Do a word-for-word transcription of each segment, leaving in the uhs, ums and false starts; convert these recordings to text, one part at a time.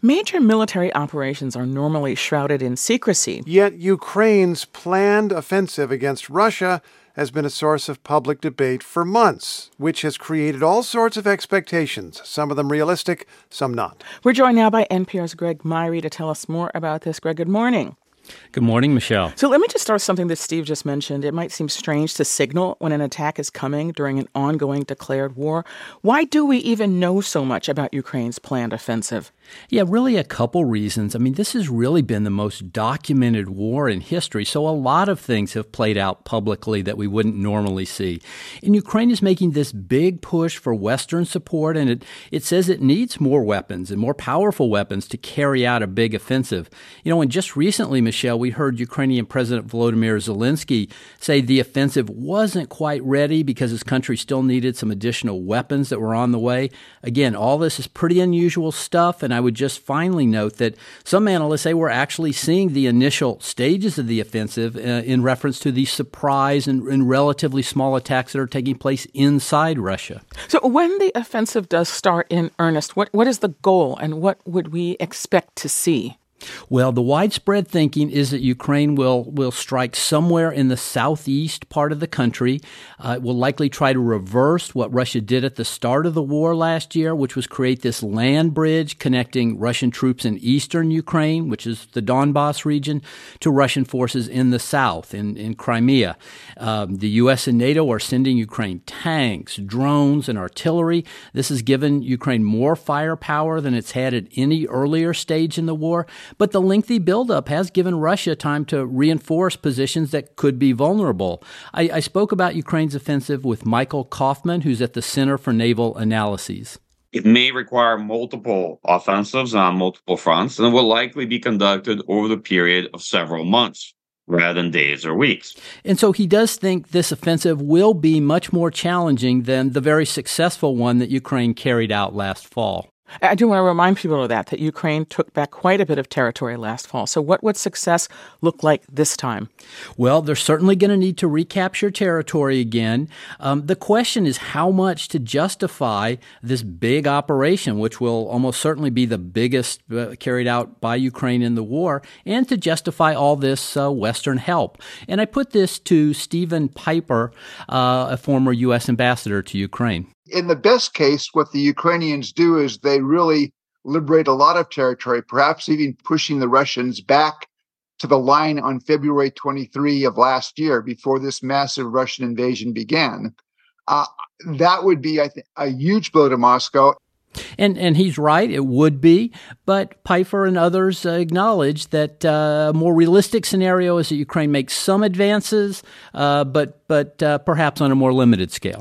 Major military operations are normally shrouded in secrecy. Yet Ukraine's planned offensive against Russia has been a source of public debate for months, which has created all sorts of expectations, some of them realistic, some not. We're joined now by N P R's Greg Myre to tell us more about this. Greg, good morning. Good morning, Michelle. So let me just start with something that Steve just mentioned. It might seem strange to signal when an attack is coming during an ongoing declared war. Why do we even know so much about Ukraine's planned offensive? Yeah, really a couple reasons. I mean, this has really been the most documented war in history, so a lot of things have played out publicly that we wouldn't normally see. And Ukraine is making this big push for Western support, and it, it says it needs more weapons and more powerful weapons to carry out a big offensive. You know, and just recently, Michelle, we heard Ukrainian President Volodymyr Zelensky say the offensive wasn't quite ready because his country still needed some additional weapons that were on the way. Again, all this is pretty unusual stuff, and I would just finally note that some analysts say we're actually seeing the initial stages of the offensive uh, in reference to the surprise and, and relatively small attacks that are taking place inside Russia. So when the offensive does start in earnest, what, what is the goal and what would we expect to see? Well, the widespread thinking is that Ukraine will will strike somewhere in the southeast part of the country. Uh, it will likely try to reverse what Russia did at the start of the war last year, which was create this land bridge connecting Russian troops in eastern Ukraine, which is the Donbas region, to Russian forces in the south, in, in Crimea. Um, the U S and NATO are sending Ukraine tanks, drones, and artillery. This has given Ukraine more firepower than it's had at any earlier stage in the war. But the lengthy buildup has given Russia time to reinforce positions that could be vulnerable. I, I spoke about Ukraine's offensive with Michael Kaufman, who's at the Center for Naval Analyses. It may require multiple offensives on multiple fronts, and it will likely be conducted over the period of several months rather than days or weeks. And so he does think this offensive will be much more challenging than the very successful one that Ukraine carried out last fall. I do want to remind people of that, that Ukraine took back quite a bit of territory last fall. So what would success look like this time? Well, they're certainly going to need to recapture territory again. Um, the question is how much to justify this big operation, which will almost certainly be the biggest uh, carried out by Ukraine in the war, and to justify all this uh, Western help. And I put this to Stephen Piper, uh, a former U S ambassador to Ukraine. In the best case, what the Ukrainians do is they really liberate a lot of territory, perhaps even pushing the Russians back to the line on February twenty-third of last year before this massive Russian invasion began. Uh, that would be, I think, a huge blow to Moscow. And and he's right, it would be, but Piper and others uh, acknowledge that uh, a more realistic scenario is that Ukraine makes some advances, uh, but, but uh, perhaps on a more limited scale.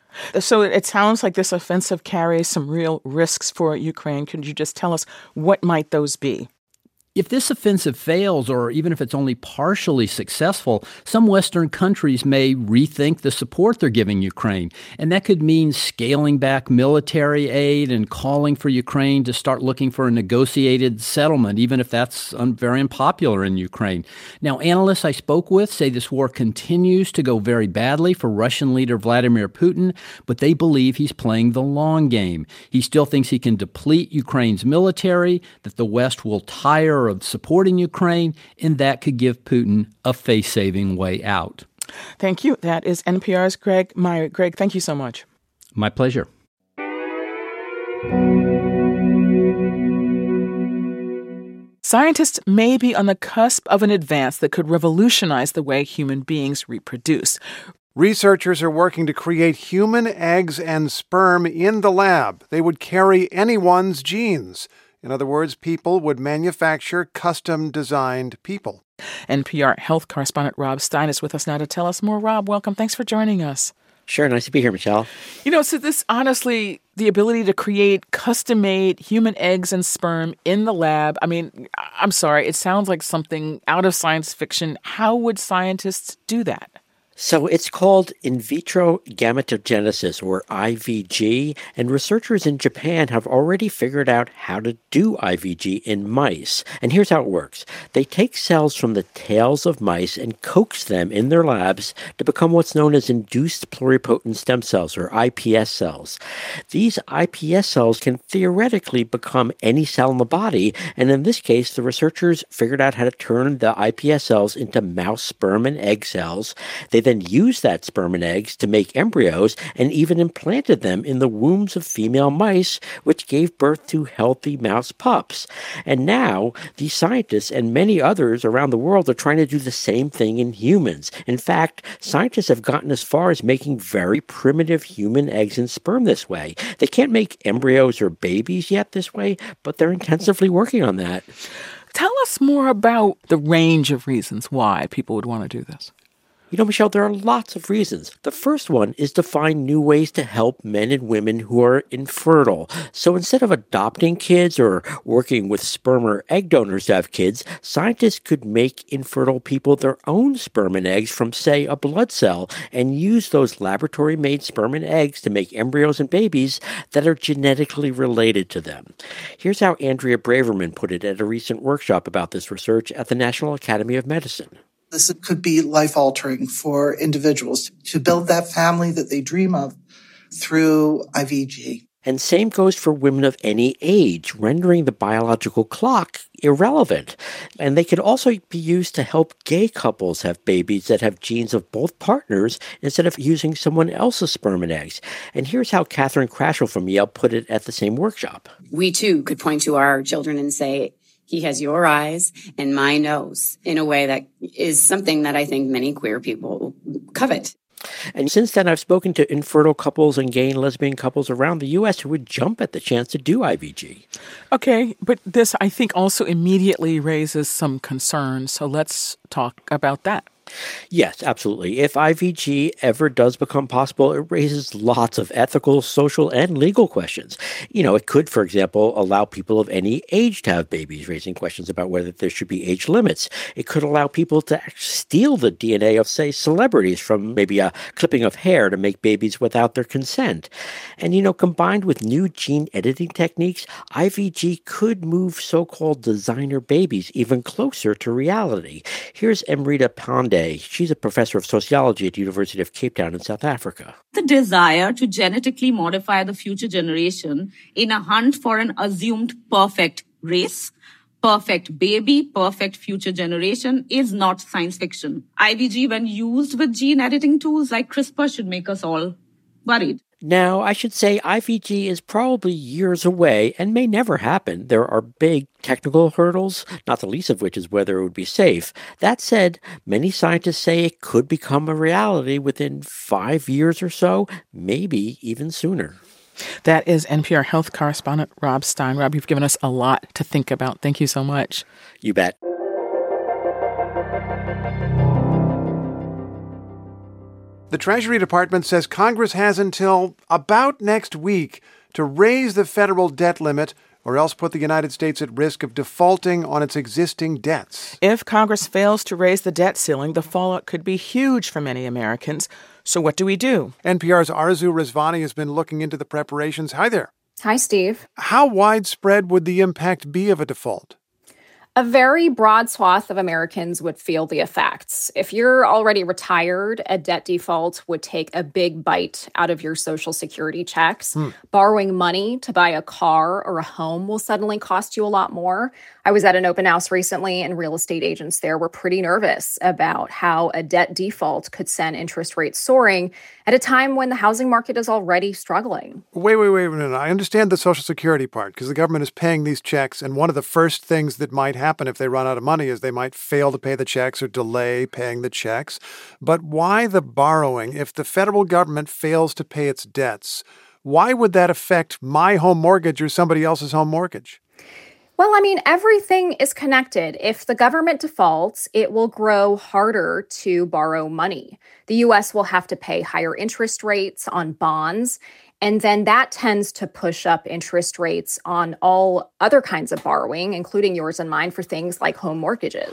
So it sounds like this offensive carries some real risks for Ukraine. Could you just tell us what might those be? If this offensive fails, or even if it's only partially successful, some Western countries may rethink the support they're giving Ukraine. And that could mean scaling back military aid and calling for Ukraine to start looking for a negotiated settlement, even if that's un- very unpopular in Ukraine. Now, analysts I spoke with say this war continues to go very badly for Russian leader Vladimir Putin, but they believe he's playing the long game. He still thinks he can deplete Ukraine's military, that the West will tire of supporting Ukraine, and that could give Putin a face-saving way out. Thank you. That is N P R's Greg Myre. Greg, thank you so much. My pleasure. Scientists may be on the cusp of an advance that could revolutionize the way human beings reproduce. Researchers are working to create human eggs and sperm in the lab. They would carry anyone's genes. In other words, people would manufacture custom-designed people. N P R health correspondent Rob Stein is with us now to tell us more. Rob, welcome. Thanks for joining us. Sure. Nice to be here, Michelle. You know, so this, honestly, the ability to create custom-made human eggs and sperm in the lab, I mean, I'm sorry, it sounds like something out of science fiction. How would scientists do that? So it's called in vitro gametogenesis, or I V G, and researchers in Japan have already figured out how to do I V G in mice. And here's how it works. They take cells from the tails of mice and coax them in their labs to become what's known as induced pluripotent stem cells, or I P S cells. These I P S cells can theoretically become any cell in the body, and in this case, the researchers figured out how to turn the I P S cells into mouse sperm and egg cells. They then used that sperm and eggs to make embryos and even implanted them in the wombs of female mice, which gave birth to healthy mouse pups. And now, these scientists and many others around the world are trying to do the same thing in humans. In fact, scientists have gotten as far as making very primitive human eggs and sperm this way. They can't make embryos or babies yet this way, but they're intensively working on that. Tell us more about the range of reasons why people would want to do this. You know, Michelle, there are lots of reasons. The first one is to find new ways to help men and women who are infertile. So instead of adopting kids or working with sperm or egg donors to have kids, scientists could make infertile people their own sperm and eggs from, say, a blood cell, and use those laboratory-made sperm and eggs to make embryos and babies that are genetically related to them. Here's how Andrea Braverman put it at a recent workshop about this research at the National Academy of Medicine. This could be life-altering for individuals to build that family that they dream of through I V G. And same goes for women of any age, rendering the biological clock irrelevant. And they could also be used to help gay couples have babies that have genes of both partners instead of using someone else's sperm and eggs. And here's how Catherine Krashl from Yale put it at the same workshop. We, too, could point to our children and say, he has your eyes and my nose, in a way that is something that I think many queer people covet. And since then, I've spoken to infertile couples and gay and lesbian couples around the U S who would jump at the chance to do I V G. Okay, but this, I think, also immediately raises some concerns. So let's talk about that. Yes, absolutely. If I V G ever does become possible, it raises lots of ethical, social, and legal questions. You know, it could, for example, allow people of any age to have babies, raising questions about whether there should be age limits. It could allow people to steal the D N A of, say, celebrities from maybe a clipping of hair to make babies without their consent. And, you know, combined with new gene editing techniques, I V G could move so-called designer babies even closer to reality. Here's Amrita Pandey. She's a professor of sociology at the University of Cape Town in South Africa. The desire to genetically modify the future generation in a hunt for an assumed perfect race, perfect baby, perfect future generation is not science fiction. I V G, when used with gene editing tools like CRISPR, should make us all worried. Now, I should say I V G is probably years away and may never happen. There are big technical hurdles, not the least of which is whether it would be safe. That said, many scientists say it could become a reality within five years or so, maybe even sooner. That is N P R health correspondent Rob Stein. Rob, you've given us a lot to think about. Thank you so much. You bet. The Treasury Department says Congress has until about next week to raise the federal debt limit or else put the United States at risk of defaulting on its existing debts. If Congress fails to raise the debt ceiling, the fallout could be huge for many Americans. So what do we do? N P R's Arzu Rizvani has been looking into the preparations. Hi there. Hi, Steve. How widespread would the impact be of a default? A very broad swath of Americans would feel the effects. If you're already retired, a debt default would take a big bite out of your Social Security checks. Hmm. Borrowing money to buy a car or a home will suddenly cost you a lot more. I was at an open house recently, and real estate agents there were pretty nervous about how a debt default could send interest rates soaring at a time when the housing market is already struggling. Wait, wait, wait a minute. I understand the Social Security part because the government is paying these checks, and one of the first things that might happen if they run out of money is they might fail to pay the checks or delay paying the checks. But why the borrowing? If the federal government fails to pay its debts, why would that affect my home mortgage or somebody else's home mortgage? Well, I mean, everything is connected. If the government defaults, it will grow harder to borrow money. The U S will have to pay higher interest rates on bonds, and then that tends to push up interest rates on all other kinds of borrowing, including yours and mine, for things like home mortgages.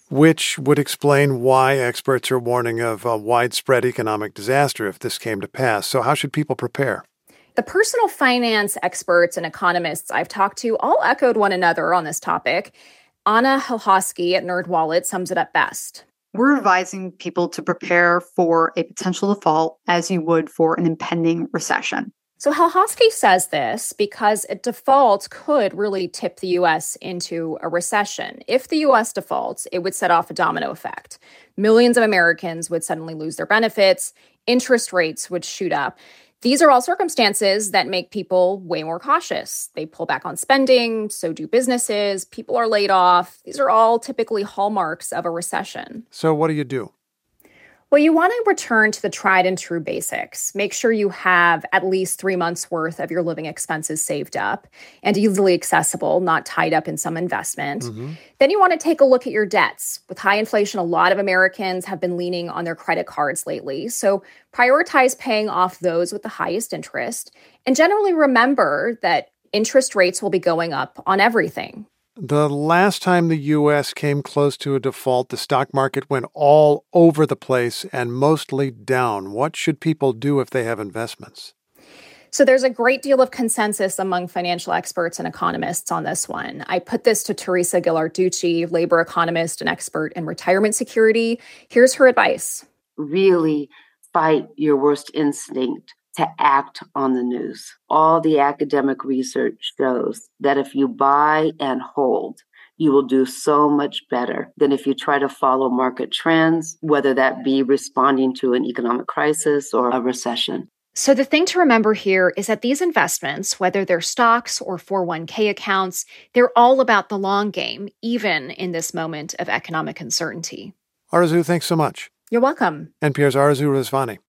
which would explain why experts are warning of a widespread economic disaster if this came to pass. So how should people prepare? The personal finance experts and economists I've talked to all echoed one another on this topic. Anna Hilhosky at NerdWallet sums it up best. We're advising people to prepare for a potential default as you would for an impending recession. So Hilhosky says this because a default could really tip the U S into a recession. If the U S defaults, it would set off a domino effect. Millions of Americans would suddenly lose their benefits. Interest rates would shoot up. These are all circumstances that make people way more cautious. They pull back on spending, so do businesses, people are laid off. These are all typically hallmarks of a recession. So what do you do? Well, you want to return to the tried and true basics. Make sure you have at least three months worth of your living expenses saved up and easily accessible, not tied up in some investment. Mm-hmm. Then you want to take a look at your debts. With high inflation, a lot of Americans have been leaning on their credit cards lately. So prioritize paying off those with the highest interest. And generally remember that interest rates will be going up on everything. The last time the U S came close to a default, the stock market went all over the place and mostly down. What should people do if they have investments? So there's a great deal of consensus among financial experts and economists on this one. I put this to Teresa Ghilarducci, labor economist and expert in retirement security. Here's her advice. Really fight your worst instinct to act on the news. All the academic research shows that if you buy and hold, you will do so much better than if you try to follow market trends, whether that be responding to an economic crisis or a recession. So the thing to remember here is that these investments, whether they're stocks or four oh one k accounts, they're all about the long game, even in this moment of economic uncertainty. Arezou, thanks so much. You're welcome. N P R's Arezou Rezvani.